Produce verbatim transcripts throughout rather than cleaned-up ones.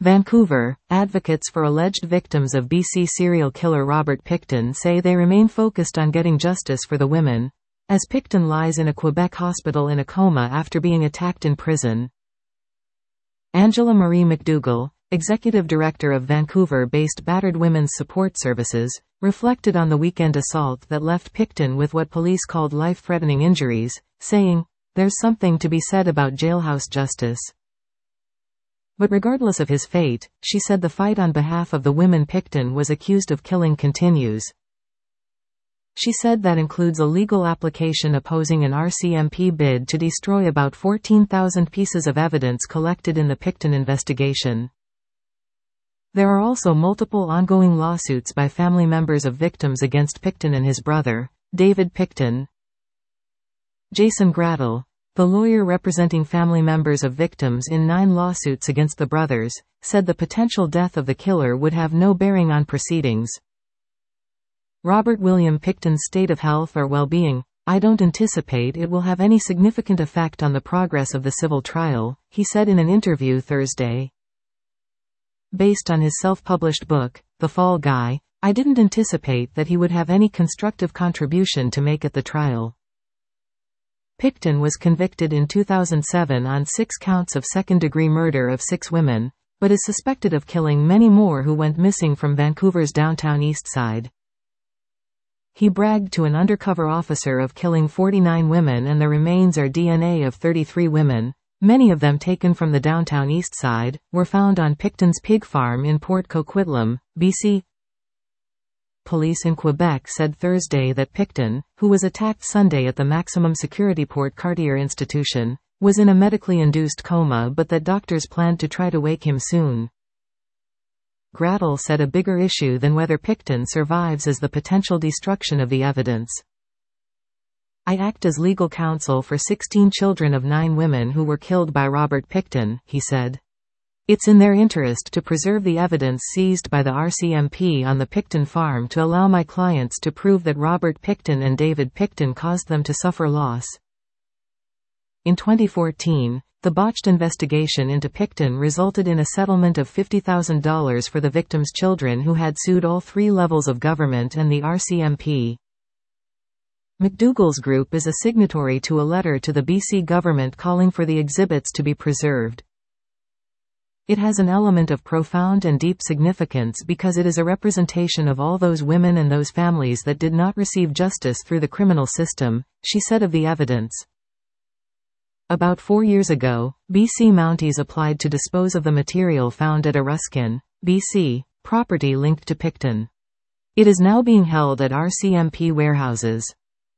Vancouver, advocates for alleged victims of B C serial killer Robert Pickton say they remain focused on getting justice for the women, as Pickton lies in a Quebec hospital in a coma after being attacked in prison. Angela Marie McDougall, executive director of Vancouver-based Battered Women's Support Services, reflected on the weekend assault that left Pickton with what police called life-threatening injuries, saying, "There's something to be said about jailhouse justice." But regardless of his fate, she said the fight on behalf of the women Pickton was accused of killing continues. She said that includes a legal application opposing an R C M P bid to destroy about fourteen thousand pieces of evidence collected in the Pickton investigation. There are also multiple ongoing lawsuits by family members of victims against Pickton and his brother, David Pickton. Jason Gradel, the lawyer representing family members of victims in nine lawsuits against the brothers, said the potential death of the killer would have no bearing on proceedings. Robert William Pickton's state of health or well-being, "I don't anticipate it will have any significant effect on the progress of the civil trial," he said in an interview Thursday. Based on his self-published book, The Fall Guy, "I didn't anticipate that he would have any constructive contribution to make at the trial." Pickton was convicted in two thousand seven on six counts of second-degree murder of six women, but is suspected of killing many more who went missing from Vancouver's downtown east side. He bragged to an undercover officer of killing forty-nine women, and the remains are D N A of thirty-three women, many of them taken from the downtown east side, were found on Pickton's pig farm in Port Coquitlam, B C. Police in Quebec said Thursday that Pickton, who was attacked Sunday at the maximum security Port Cartier institution, was in a medically induced coma, but that doctors planned to try to wake him soon. Gradel said a bigger issue than whether Pickton survives is the potential destruction of the evidence. "I act as legal counsel for sixteen children of nine women who were killed by Robert Pickton," he said. "It's in their interest to preserve the evidence seized by the R C M P on the Pickton farm to allow my clients to prove that Robert Pickton and David Pickton caused them to suffer loss." In twenty fourteen, the botched investigation into Pickton resulted in a settlement of fifty thousand dollars for the victims' children who had sued all three levels of government and the R C M P. McDougall's group is a signatory to a letter to the B C government calling for the exhibits to be preserved. "It has an element of profound and deep significance because it is a representation of all those women and those families that did not receive justice through the criminal system," she said of the evidence. About four years ago, B C Mounties applied to dispose of the material found at a Ruskin, B C, property linked to Pickton. It is now being held at R C M P warehouses.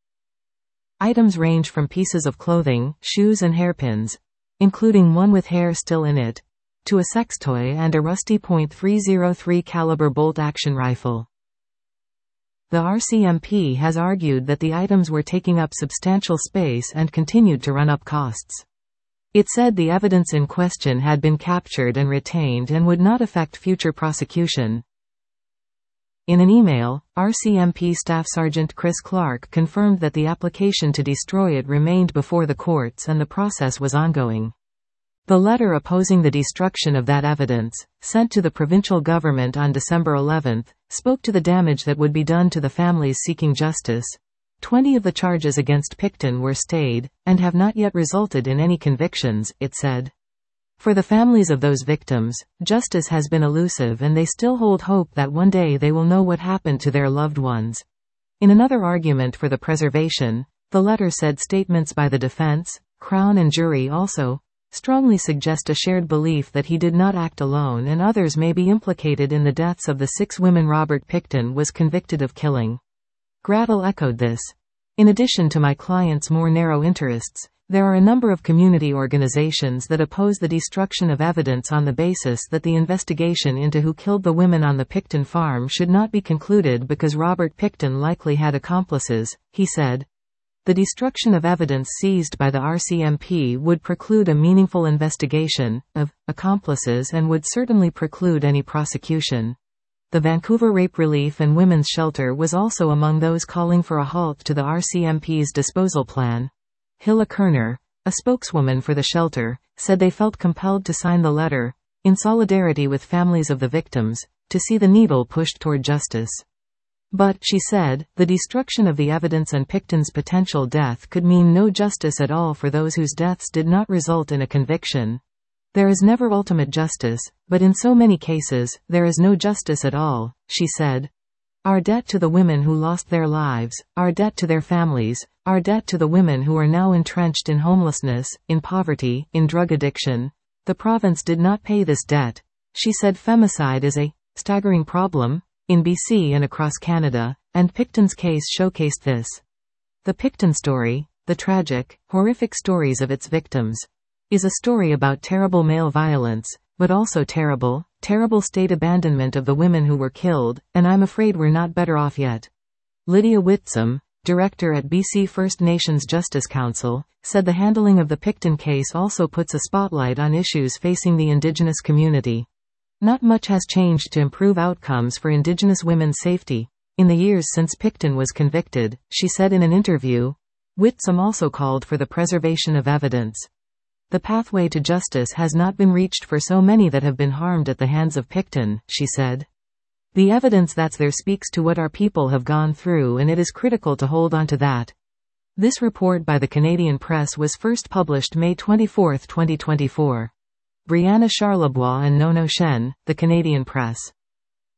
Items range from pieces of clothing, shoes and hairpins, including one with hair still in it, to a sex toy and a rusty point three oh three caliber bolt-action rifle. The R C M P has argued that the items were taking up substantial space and continued to run up costs. It said the evidence in question had been captured and retained and would not affect future prosecution. In an email, R C M P Staff Sergeant Chris Clark confirmed that the application to destroy it remained before the courts and the process was ongoing. The letter opposing the destruction of that evidence, sent to the provincial government on December eleventh, spoke to the damage that would be done to the families seeking justice. Twenty of the charges against Pickton were stayed, and have not yet resulted in any convictions, it said. For the families of those victims, justice has been elusive and they still hold hope that one day they will know what happened to their loved ones. In another argument for the preservation, the letter said statements by the defense, Crown and jury also strongly suggest a shared belief that he did not act alone and others may be implicated in the deaths of the six women Robert Pickton was convicted of killing. Gradel echoed this. "In addition to my client's more narrow interests, there are a number of community organizations that oppose the destruction of evidence on the basis that the investigation into who killed the women on the Pickton farm should not be concluded because Robert Pickton likely had accomplices," he said. The destruction of evidence seized by the R C M P would preclude a meaningful investigation of accomplices and would certainly preclude any prosecution. The Vancouver Rape Relief and Women's Shelter was also among those calling for a halt to the R C M P's disposal plan. Hilla Kerner, a spokeswoman for the shelter, said they felt compelled to sign the letter. in solidarity with families of the victims, to see the needle pushed toward justice. But, she said, the destruction of the evidence and Pickton's potential death could mean no justice at all for those whose deaths did not result in a conviction. There is never ultimate justice, but in so many cases, there is no justice at all, she said. Our debt to the women who lost their lives, our debt to their families, our debt to the women who are now entrenched in homelessness, in poverty, in drug addiction. The province did not pay this debt. She said femicide is a staggering problem in B C and across Canada, and Pickton's case showcased this. The Pickton story, the tragic, horrific stories of its victims, is a story about terrible male violence, but also terrible, terrible state abandonment of the women who were killed, and I'm afraid we're not better off yet. Lydia Whitsom, director at B C First Nations Justice Council, said the handling of the Pickton case also puts a spotlight on issues facing the Indigenous community. Not much has changed to improve outcomes for Indigenous women's safety in the years since Pickton was convicted, she said in an interview. Whitsom also called for the preservation of evidence. The pathway to justice has not been reached for so many that have been harmed at the hands of Pickton, she said. The evidence that's there speaks to what our people have gone through, and it is critical to hold on to that. This report by the Canadian Press was first published May twenty-fourth, twenty twenty-four. Brianna Charlebois and Nono Shen, The Canadian Press.